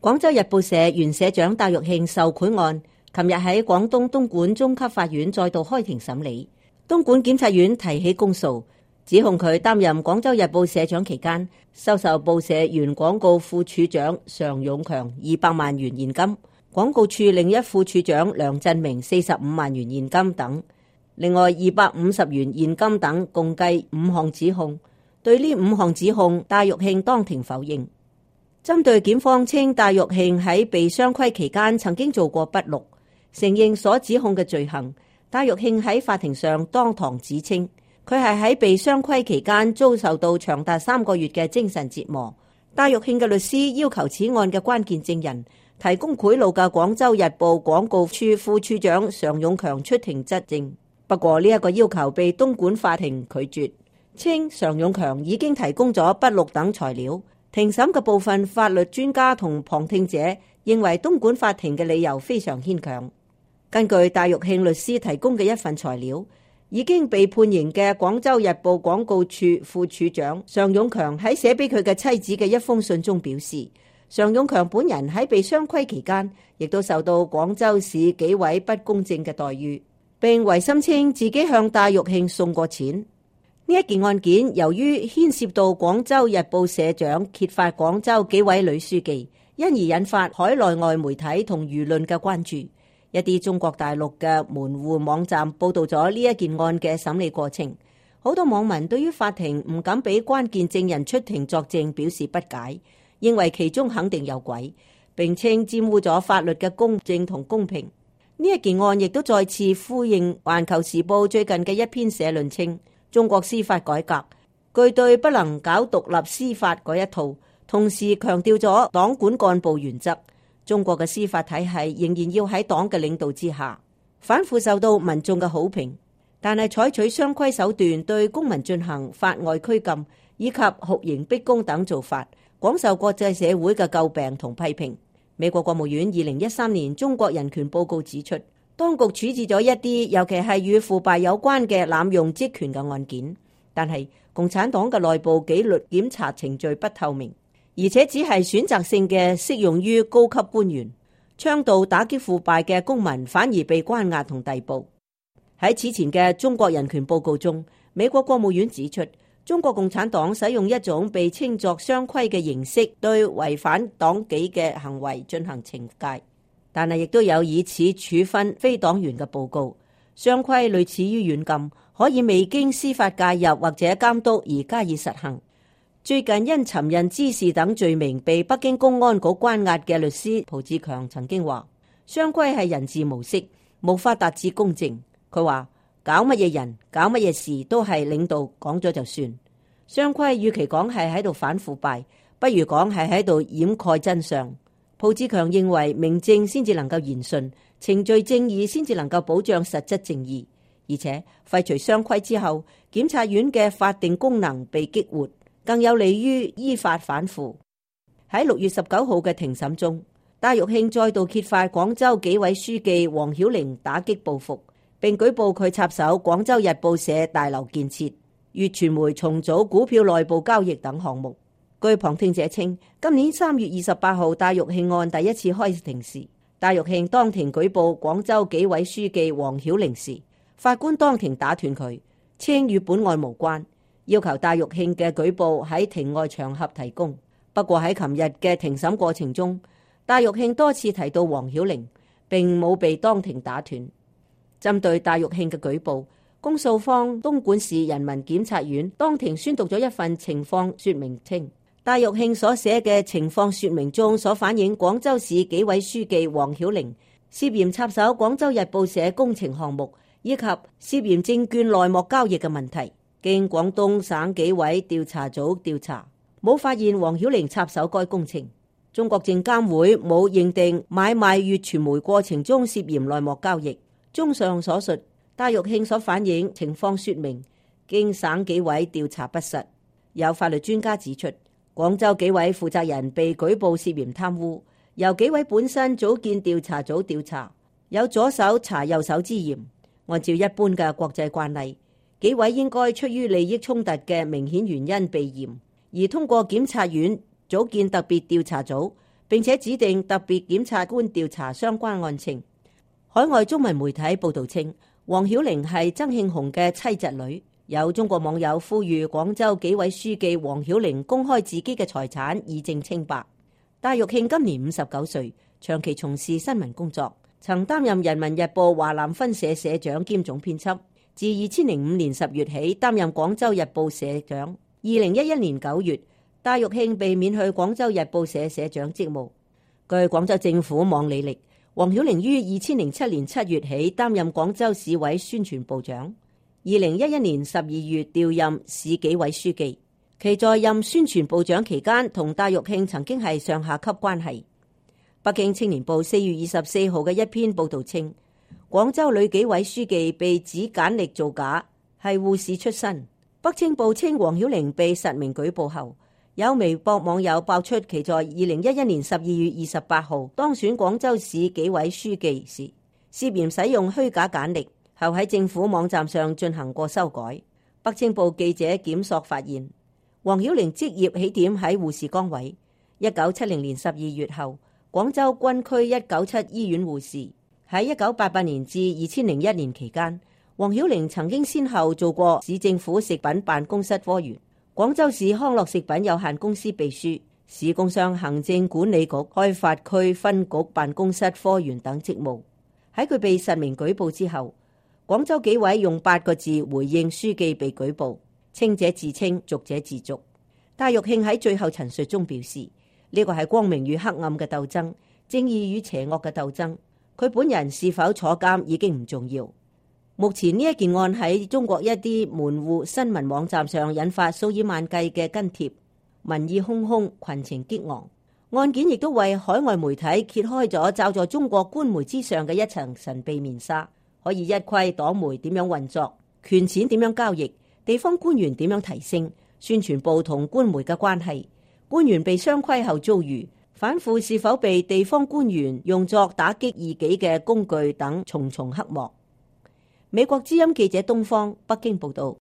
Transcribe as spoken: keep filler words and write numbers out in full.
廣州日報社原社長戴玉慶受賄案，琴日喺廣東東莞中級法院再度開庭審理。東莞檢察院提起公訴，指控佢擔任廣州日報社長期間，收受報社原廣告副處長常勇強二百萬元現金，廣告處另一副處長梁振明四十五萬元現金等，另外二百五十元現金等，共計五項指控。對呢五項指控，戴玉慶當庭否認。針對檢方稱戴玉慶喺被雙規期間曾經做過筆錄，承認所指控嘅罪行，戴玉慶喺法庭上當堂指稱，佢係喺被雙規期間遭受到長達三個月嘅精神折磨。戴玉慶嘅律師要求此案嘅關鍵證人提供賄賂嘅廣州日報廣告處副處長常勇強出庭質證，不過呢一個要求被東莞法庭拒絕，稱常勇強已經提供咗筆錄等材料。庭審嘅部分法律專家同旁聽者認為東莞法庭嘅理由非常牽強。根據戴玉慶律師提供嘅一份材料，已經被判刑嘅廣州日報廣告處副處長常勇強喺寫俾佢嘅妻子嘅一封信中表示，常勇強本人喺被雙規期間亦都受到廣州市紀委不公正嘅待遇，並違心稱自己向戴玉慶送過錢。呢一件案件由於牽涉到廣州日報社長揭發廣州紀委女書記，因而引發海內外媒體同輿論嘅關注。一啲中國大陸嘅門戶網站報道咗呢一件案嘅審理過程，好多網民對於法庭唔敢俾關鍵證人出庭作證表示不解，認為其中肯定有鬼，並稱玷污咗法律嘅公正同公平。呢一件案亦都再次呼應環球時報最近嘅一篇社論稱，中國司法改革據對不能搞獨立司法嗰一套，同時強調咗黨管幹部原則。中國嘅司法體系仍然要喺黨嘅領導之下，反腐受到民眾嘅好評，但係採取雙規手段對公民進行法外拘禁以及酷刑逼供等做法，廣受國際社會嘅詬病同批評。美國國務院二零一三年中國人權報告指出，當局處置咗一啲尤其係與腐敗有關嘅濫用職權嘅案件，但係共產黨嘅內部紀律檢查程序不透明，而且只係選擇性嘅適用於高級官員，倡導打擊腐敗嘅公民反而被關押同逮捕。喺此前嘅中國人權報告中，美國國務院指出，中國共產黨使用一種被稱作雙規嘅形式對違反黨紀嘅行為進行懲戒。但係亦都有以此處分非黨員嘅報告。雙規類似於軟禁，可以未經司法介入或者監督而加以實行。最近因尋釁滋事等罪名被北京公安局關押嘅律師蒲志強曾經話，雙規係人治模式，無法達至公正。佢話搞乜嘢人搞乜嘢事都係領導講咗就算。雙規與其講係喺度反腐敗，不如講係喺度掩蓋真相。蒲志強認為明正先至能夠言順，程序正義先至能夠保障實質正義，而且廢除雙規之後，檢察院嘅法定功能被激活，更有利於依法反腐。喺六月十九號嘅庭審中，戴玉慶再度揭發廣州紀委書記黃曉玲打擊報復，並舉報佢插手廣州日報社大樓建設、粵傳媒重組股票內部交易等項目。據旁聽者稱，今年三月二十八號戴玉慶案第一次開庭時，戴玉慶當庭舉報廣州紀委書記黃曉玲時，法官當庭打斷佢，稱與本案無關，要求戴玉慶嘅舉報喺庭外場合提供。不過喺琴日嘅庭審過程中，戴玉慶多次提到黃曉玲，並冇被當庭打斷。針對戴玉慶嘅舉報，公訴方東莞市人民檢察院當庭宣讀咗一份情況說明，稱戴玉慶所寫嘅情況說明中所反映廣州市紀委書記黃曉玲涉嫌插手廣州日報社工程項目以及涉嫌證券內幕交易嘅問題，經廣東省紀委調查組調查，冇發現黃曉玲插手該工程。中國證監會冇認定買賣粵傳媒過程中涉嫌內幕交易。綜上所述，戴玉慶所反映情況說明經省紀委調查不實。有法律專家指出，廣州紀委負責人被舉報涉嫌貪污，由紀委本身組建調查組調查，有左手查右手之嫌。按照一般嘅國際慣例，紀委應該出於利益衝突嘅明顯原因避嫌，而通過檢察院組建特別調查組， 並且指定特別檢察官調查相關案情。海外中文媒體報道稱，黃曉玲係曾慶紅嘅妻侄女。有中國網友呼籲廣州紀委書記黃曉玲公開自己嘅財產，以證清白。戴玉慶今年五十九歲，長期從事新聞工作，曾擔任人民日報華南分社社長兼總編輯。自二千零五年十月起擔任廣州日報社長。二零一一年九月，戴玉慶被免去廣州日報社社長職務。據廣州政府網履歷，黃曉玲於二千零七年七月起擔任廣州市委宣傳部長。二零一一年十二月調任市紀委書記，其在任宣傳部長期間，同戴玉慶曾經係上下級關係。北京青年報四月二十四號嘅一篇報道稱，廣州女紀委書記被指簡歷造假，係護士出身。北青報稱黃曉玲被實名舉報後，有微博網友爆出其在二零一一年十二月二十八號當選廣州市紀委書記時，涉嫌使用虛假簡歷。後喺政府網站上進行過修改。北青報記者檢索發現，黃曉玲職業起點喺護士崗位。一九七零年十二月後，廣州軍區一九七醫院護士。喺一九八八年至二千零一年期間，黃曉玲曾經先後做過市政府食品辦公室科員、廣州市康樂食品有限公司秘書、市工商行政管理局開發區分局辦公室科員等職務。喺佢被實名舉報之後，廣州紀委用八個字回應書記被舉報，清者自清，濁者自濁。戴玉慶喺最後陳述中表示，呢個係光明與黑暗嘅鬥爭，正義與邪惡嘅鬥爭。佢本人是否坐監已經唔重要。目前呢一件案喺中國一啲門戶新聞網站上引發數以萬計嘅跟帖，民意洶洶，群情激昂。案件亦都為海外媒體揭開咗罩在中國官媒之上嘅一層神秘面紗。可以一窺黨媒點樣運作，權錢點樣交易，地方官員點樣提升，宣傳部同官媒嘅關係，官員被雙規後遭遇，反腐是否被地方官員用作打擊異己嘅工具等重重黑幕。美國之音記者東方北京報道。